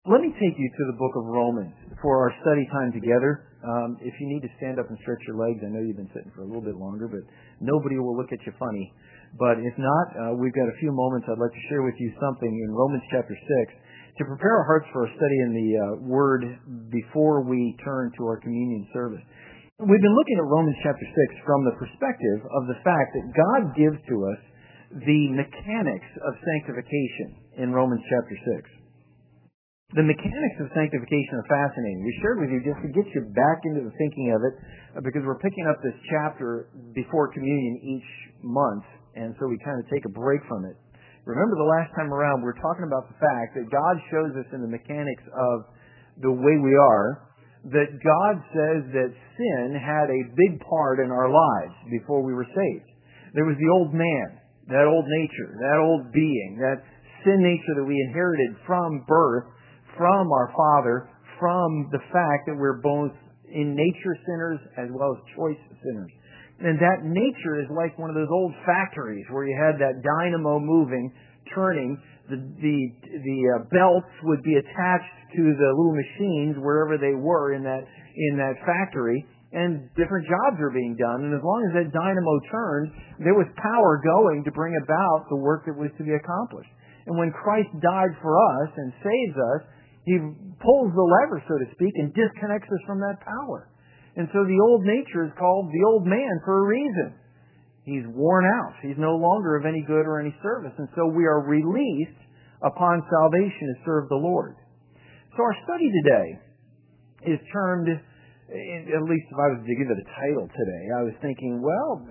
Let me take you to the book of Romans for our study time together. If you need to stand up and stretch your legs, I know you've been sitting for a little bit longer, but nobody will look at you funny. But if not, we've got a few moments. I'd like to share with you something in Romans chapter 6 to prepare our hearts for a study in the Word before we turn to our communion service. We've been looking at Romans chapter 6 from the perspective of the fact that God gives to us the mechanics of sanctification in Romans chapter 6. The mechanics of sanctification are fascinating. We shared with you just to get you back into the thinking of it because we're picking up this chapter before communion each month, and so we kind of take a break from it. Remember the last time around we were talking about the fact that God shows us in the mechanics of the way we are that God says that sin had a big part in our lives before we were saved. There was the old man, that old nature, that old being, that sin nature that we inherited from birth, from our Father, from the fact that we're both in nature sinners as well as choice sinners. And that nature is like one of those old factories where you had that dynamo moving, turning. The belts would be attached to the little machines wherever they were in that factory, and different jobs are being done. And as long as that dynamo turned, there was power going to bring about the work that was to be accomplished. And when Christ died for us and saves us, He pulls the lever, so to speak, and disconnects us from that power. And so the old nature is called the old man for a reason. He's worn out. He's no longer of any good or any service. And so we are released upon salvation to serve the Lord. So our study today is termed, at least if I was to give it a title today, I was thinking, well,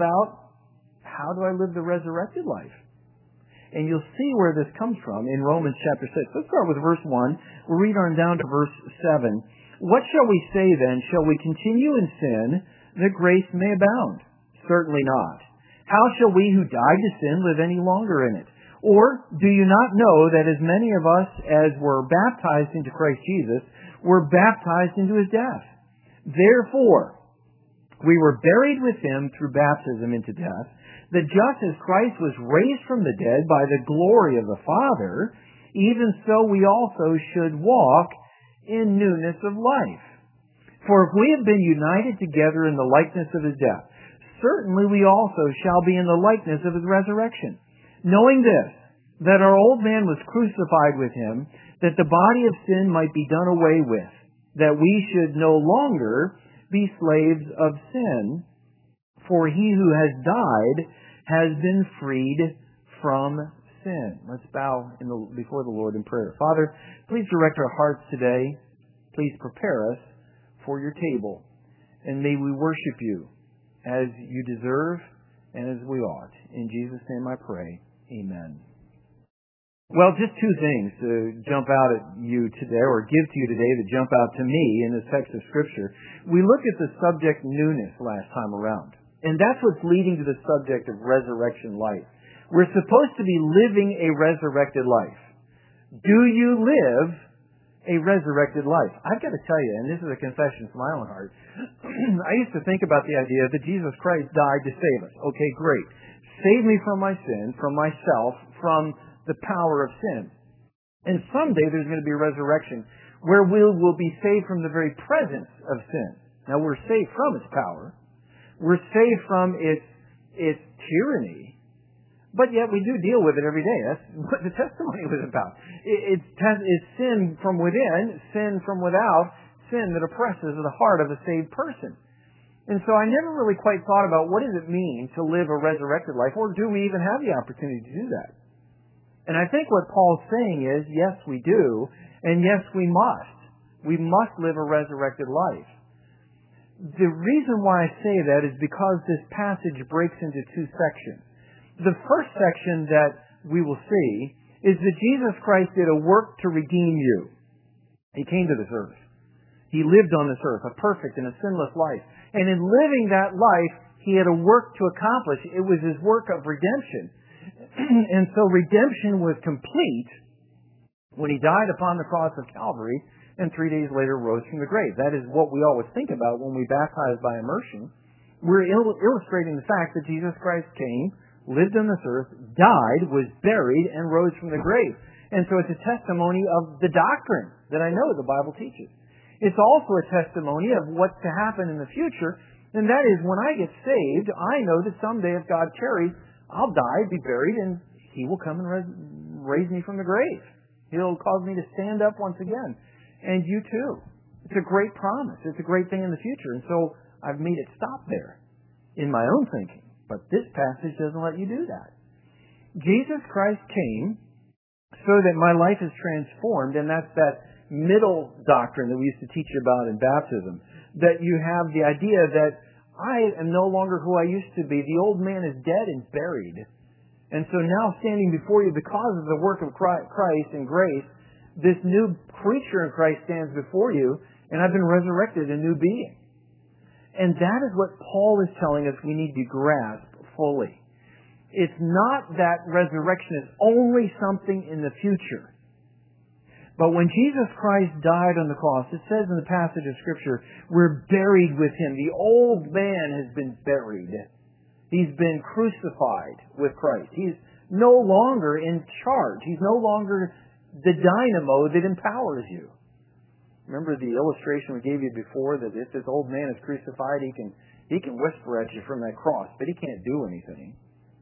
how do I live the resurrected life? And you'll see where this comes from in Romans chapter 6. Let's start with verse 1. We'll read on down to verse 7. What shall we say then? Shall we continue in sin that grace may abound? Certainly not. How shall we who died to sin live any longer in it? Or do you not know that as many of us as were baptized into Christ Jesus were baptized into His death? Therefore, we were buried with Him through baptism into death, that just as Christ was raised from the dead by the glory of the Father, even so we also should walk in newness of life. For if we have been united together in the likeness of His death, certainly we also shall be in the likeness of His resurrection. Knowing this, that our old man was crucified with Him, that the body of sin might be done away with, that we should no longer be slaves of sin, for he who has died has been freed from sin. Let's bow before the Lord in prayer. Father, please direct our hearts today. Please prepare us for your table. And may we worship you as you deserve and as we ought. In Jesus' name I pray. Amen. Well, just two things to jump out at you today, or give to you today that jump out to me in this text of Scripture. We looked at the subject newness last time around. And that's what's leading to the subject of resurrection life. We're supposed to be living a resurrected life. Do you live a resurrected life? I've got to tell you, and this is a confession from my own heart, I used to think about the idea that Jesus Christ died to save us. Okay, great. Save me from my sin, from myself, from the power of sin. And someday there's going to be a resurrection where we'll be saved from the very presence of sin. Now, we're saved from its power. We're saved from its tyranny, but yet we do deal with it every day. That's what the testimony was about. It's sin from within, sin from without, sin that oppresses the heart of a saved person. And so I never really quite thought about what does it mean to live a resurrected life, or do we even have the opportunity to do that? And I think what Paul's saying is, yes, we do, and yes, we must. We must live a resurrected life. The reason why I say that is because this passage breaks into two sections. The first section that we will see is that Jesus Christ did a work to redeem you. He came to this earth. He lived on this earth, a perfect and a sinless life. And in living that life, He had a work to accomplish. It was His work of redemption. And so redemption was complete when He died upon the cross of Calvary, and 3 days later rose from the grave. That is what we always think about when we baptize by immersion. We're illustrating the fact that Jesus Christ came, lived on this earth, died, was buried, and rose from the grave. And so it's a testimony of the doctrine that I know the Bible teaches. It's also a testimony of what's to happen in the future, and that is when I get saved, I know that someday, if God tarries, I'll die, be buried, and He will come and raise me from the grave. He'll cause me to stand up once again. And you too. It's a great promise. It's a great thing in the future. And so I've made it stop there in my own thinking. But this passage doesn't let you do that. Jesus Christ came so that my life is transformed, and that's that middle doctrine that we used to teach about in baptism, that you have the idea that I am no longer who I used to be. The old man is dead and buried. And so now standing before you because of the work of Christ and grace, this new creature in Christ stands before you, and I've been resurrected a new being. And that is what Paul is telling us we need to grasp fully. It's not that resurrection is only something in the future. But when Jesus Christ died on the cross, it says in the passage of Scripture, we're buried with Him. The old man has been buried. He's been crucified with Christ. He's no longer in charge. He's no longer the dynamo that empowers you. Remember the illustration we gave you before, that if this old man is crucified, he can whisper at you from that cross, but he can't do anything.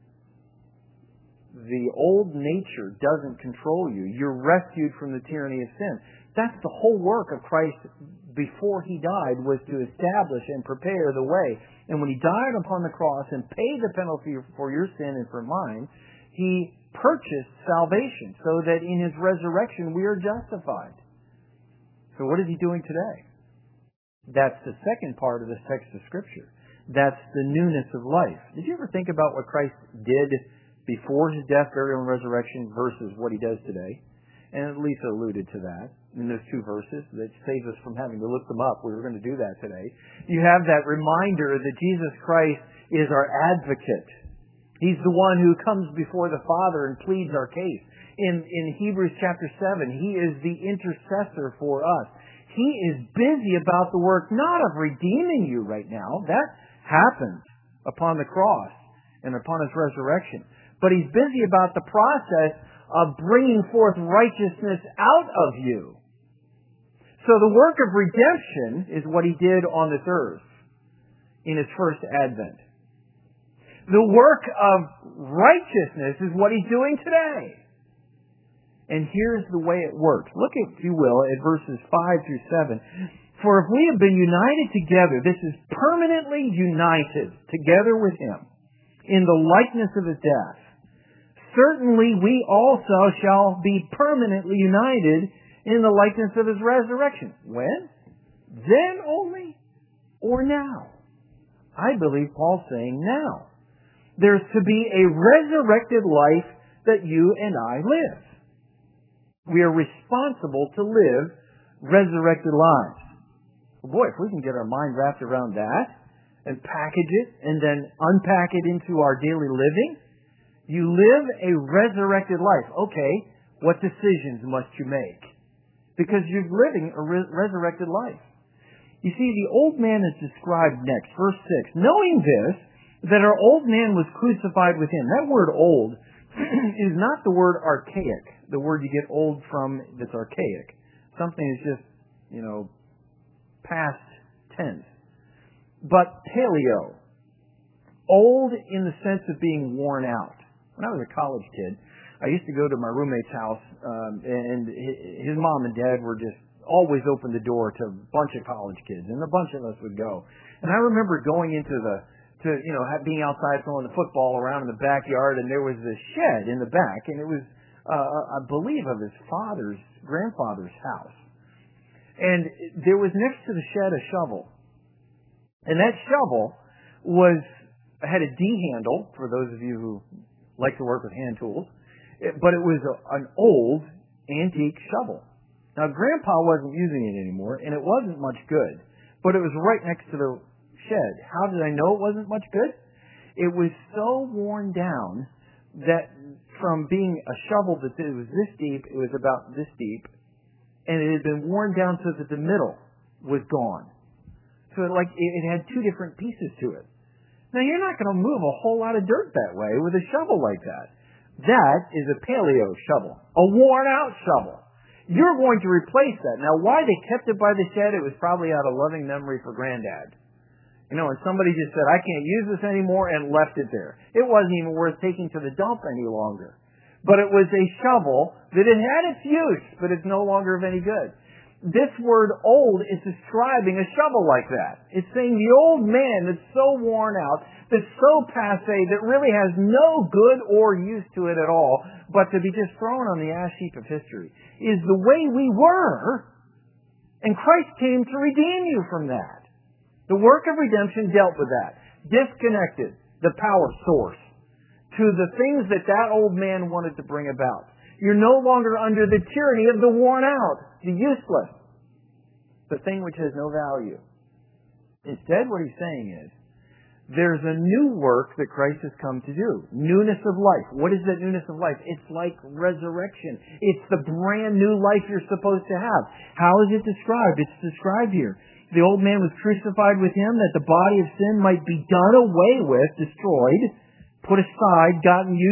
The old nature doesn't control you. You're rescued from the tyranny of sin. That's the whole work of Christ before He died, was to establish and prepare the way. And when He died upon the cross and paid the penalty for your sin and for mine, He purchased salvation so that in His resurrection we are justified. So what is He doing today? That's the second part of this text of Scripture. That's the newness of life. Did you ever think about what Christ did before His death, burial, and resurrection versus what He does today? And Lisa alluded to that in those two verses. That saves us from having to look them up. We were going to do that today. You have that reminder that Jesus Christ is our advocate. He's the one who comes before the Father and pleads our case. In Hebrews chapter 7, He is the intercessor for us. He is busy about the work not of redeeming you right now. That happens upon the cross and upon His resurrection. But He's busy about the process of bringing forth righteousness out of you. So the work of redemption is what He did on this earth in His first advent. The work of righteousness is what He's doing today. And here's the way it works. Look, if you will, at verses 5 through 7. For if we have been united together, this is permanently united together with Him in the likeness of His death, certainly we also shall be permanently united in the likeness of His resurrection. When? Then only? Or now? I believe Paul's saying now. There's to be a resurrected life that you and I live. We are responsible to live resurrected lives. Well, boy, if we can get our mind wrapped around that and package it and then unpack it into our daily living, you live a resurrected life. Okay, what decisions must you make? Because you're living a resurrected life. You see, the old man is described next, verse 6. Knowing this, that our old man was crucified with Him. That word old is not the word archaic, the word you get old from that's archaic. Something is just, past tense. But paleo, old in the sense of being worn out. When I was a college kid, I used to go to my roommate's house, and his mom and dad were just always open the door to a bunch of college kids, and a bunch of us would go. And I remember going into being outside throwing the football around in the backyard, and there was this shed in the back, and it was, I believe, of his grandfather's house. And there was next to the shed a shovel. And that shovel had a D handle, for those of you who like to work with hand tools, but it was an old antique shovel. Now, Grandpa wasn't using it anymore, and it wasn't much good, but it was right next to the shed. How did I know it wasn't much good? It was so worn down that from being a shovel that it was this deep, it was about this deep, and it had been worn down so that the middle was gone. So it had two different pieces to it. Now, you're not going to move a whole lot of dirt that way with a shovel like that. That is a paleo shovel, a worn-out shovel. You're going to replace that. Now, why they kept it by the shed, it was probably out of loving memory for Granddad. And somebody just said, I can't use this anymore, and left it there. It wasn't even worth taking to the dump any longer. But it was a shovel that it had its use, but it's no longer of any good. This word old is describing a shovel like that. It's saying the old man that's so worn out, that's so passé, that really has no good or use to it at all, but to be just thrown on the ash heap of history, is the way we were, and Christ came to redeem you from that. The work of redemption dealt with that. Disconnected the power source to the things that old man wanted to bring about. You're no longer under the tyranny of the worn out, the useless, the thing which has no value. Instead, what he's saying is, there's a new work that Christ has come to do. Newness of life. What is that newness of life? It's like resurrection. It's the brand new life you're supposed to have. How is it described? It's described here. The old man was crucified with him that the body of sin might be done away with, destroyed, put aside,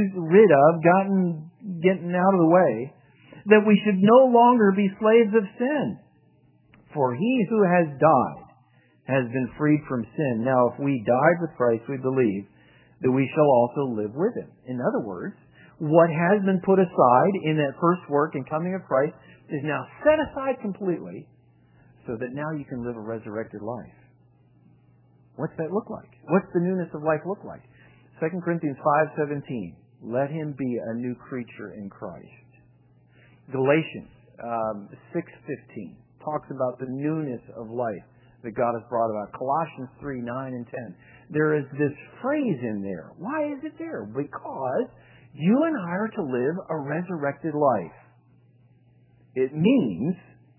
getting out of the way, that we should no longer be slaves of sin. For he who has died has been freed from sin. Now, if we died with Christ, we believe that we shall also live with him. In other words, what has been put aside in that first work and coming of Christ is now set aside completely so that now you can live a resurrected life. What's that look like? What's the newness of life look like? 2 Corinthians 5:17. Let him be a new creature in Christ. Galatians 6:15 talks about the newness of life that God has brought about. Colossians 3:9 and 10. There is this phrase in there. Why is it there? Because you and I are to live a resurrected life. It means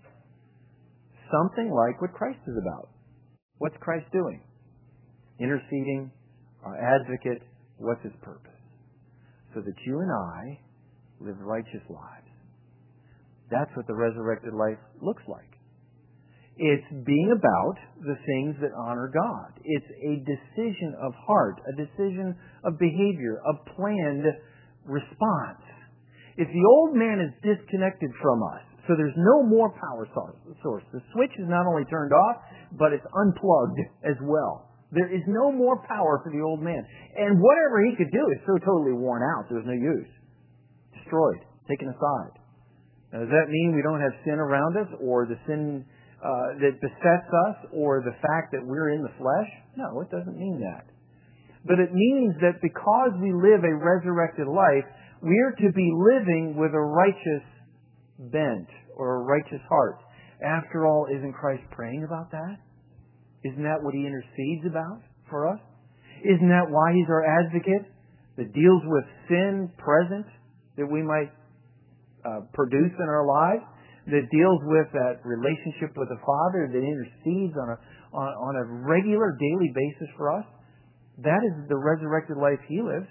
something like what Christ is about. What's Christ doing? Interceding, our advocate. What's his purpose? So that you and I live righteous lives. That's what the resurrected life looks like. It's being about the things that honor God. It's a decision of heart, a decision of behavior, a planned response. If the old man is disconnected from us, so there's no more power source. The switch is not only turned off, but it's unplugged as well. There is no more power for the old man. And whatever he could do is so totally worn out, there's no use. Destroyed, taken aside. Now, does that mean we don't have sin around us, or the sin that besets us, or the fact that we're in the flesh? No, it doesn't mean that. But it means that because we live a resurrected life, we are to be living with a righteous bent or a righteous heart. After all, isn't Christ praying about that? Isn't that what he intercedes about for us? Isn't that why he's our advocate that deals with sin present that we might produce in our lives? That deals with that relationship with the Father, that intercedes on a regular daily basis for us? That is the resurrected life he lives.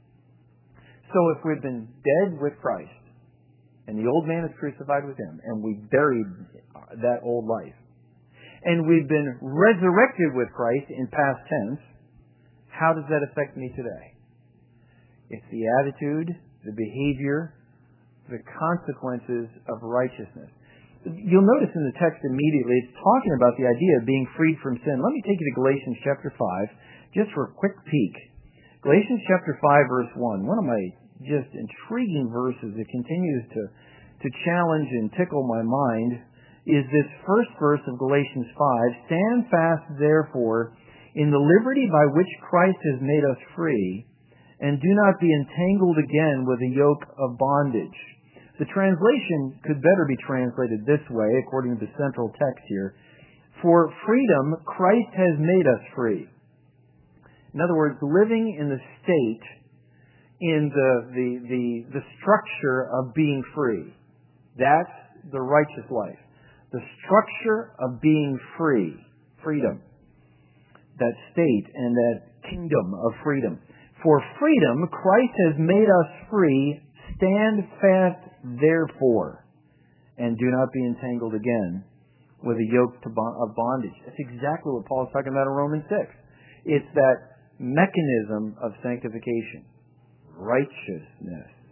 So if we've been dead with Christ, and the old man is crucified with him, and we buried that old life, and we've been resurrected with Christ in past tense, how does that affect me today? It's the attitude, the behavior, the consequences of righteousness. You'll notice in the text immediately, it's talking about the idea of being freed from sin. Let me take you to Galatians chapter 5, just for a quick peek. Galatians chapter 5, verse 1, one of my just intriguing verses that continues to challenge and tickle my mind, is this first verse of Galatians 5. Stand fast, therefore, in the liberty by which Christ has made us free, and do not be entangled again with a yoke of bondage. The translation could better be translated this way, according to the central text here. For freedom, Christ has made us free. In other words, living in the state, in the structure of being free. That's the righteous life. The structure of being free. Freedom. That state and that kingdom of freedom. For freedom, Christ has made us free. Stand fast, therefore, and do not be entangled again with a yoke of bondage. That's exactly what Paul's talking about in Romans 6. It's that mechanism of sanctification, righteousness,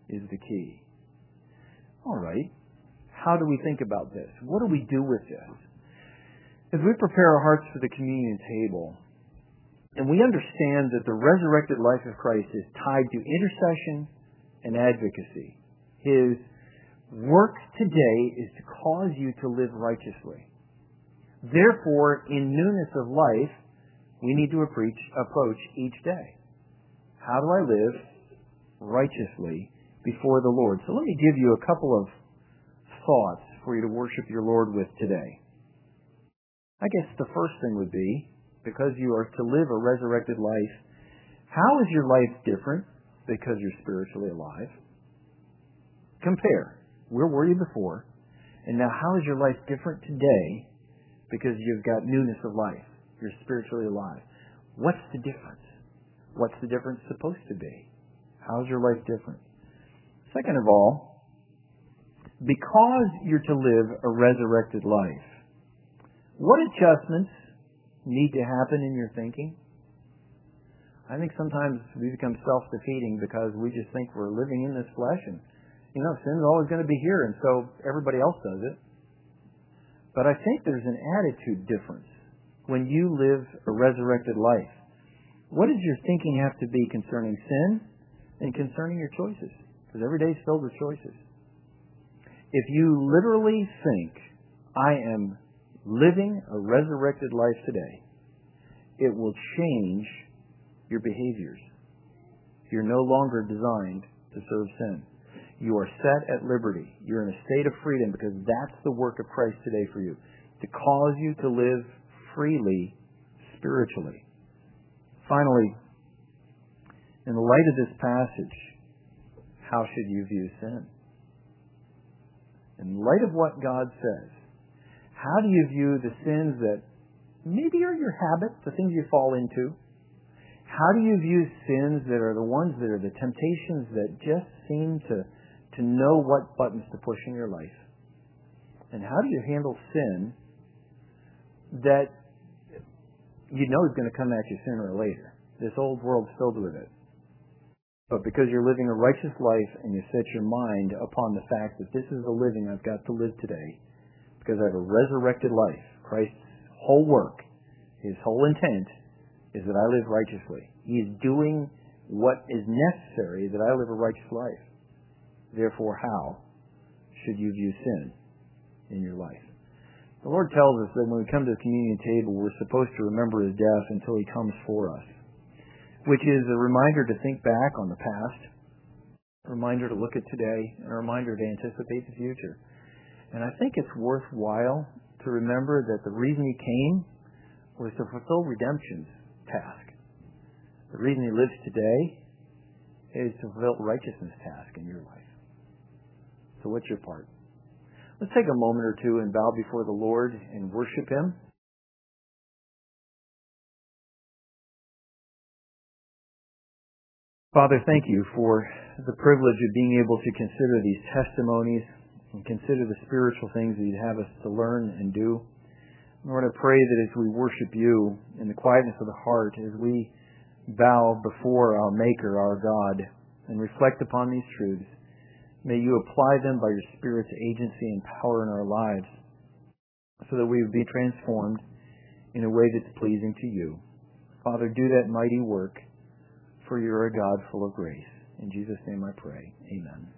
is the key. All right. How do we think about this? What do we do with this? As we prepare our hearts for the communion table, and we understand that the resurrected life of Christ is tied to intercession and advocacy. His work today is to cause you to live righteously. Therefore, in newness of life, we need to approach each day. How do I live righteously before the Lord? So let me give you a couple of thoughts for you to worship your Lord with today. I guess the first thing would be, because you are to live a resurrected life, how is your life different because you're spiritually alive? Compare. Where were you before? And now how is your life different today because you've got newness of life? You're spiritually alive. What's the difference? What's the difference supposed to be? How's your life different? Second of all, because you're to live a resurrected life, what adjustments need to happen in your thinking? I think sometimes we become self-defeating because we just think we're living in this flesh and, sin's always going to be here, and so everybody else does it. But I think there's an attitude difference when you live a resurrected life. What does your thinking have to be concerning sin and concerning your choices? Because every day is filled with choices. If you literally think, I am living a resurrected life today, it will change your behaviors. You're no longer designed to serve sin. You are set at liberty. You're in a state of freedom because that's the work of Christ today for you, to cause you to live freely spiritually. Finally, in the light of this passage, how should you view sin? In light of what God says, how do you view the sins that maybe are your habits, the things you fall into? How do you view sins that are the ones that are the temptations that just seem to know what buttons to push in your life? And how do you handle sin that you know is going to come at you sooner or later? This old world's filled with it. But because you're living a righteous life and you set your mind upon the fact that this is the living I've got to live today, because I have a resurrected life, Christ's whole work, His whole intent is that I live righteously. He is doing what is necessary that I live a righteous life. Therefore, how should you view sin in your life? The Lord tells us that when we come to the communion table, we're supposed to remember His death until He comes for us, which is a reminder to think back on the past, a reminder to look at today, and a reminder to anticipate the future. And I think it's worthwhile to remember that the reason He came was to fulfill redemption's task. The reason He lives today is to fulfill righteousness' task in your life. So what's your part? Let's take a moment or two and bow before the Lord and worship Him. Father, thank You for the privilege of being able to consider these testimonies and consider the spiritual things that You'd have us to learn and do. Lord, I pray that as we worship You in the quietness of the heart, as we bow before our Maker, our God, and reflect upon these truths, may You apply them by Your Spirit's agency and power in our lives so that we would be transformed in a way that's pleasing to You. Father, do that mighty work, for You're a God full of grace. In Jesus' name I pray. Amen.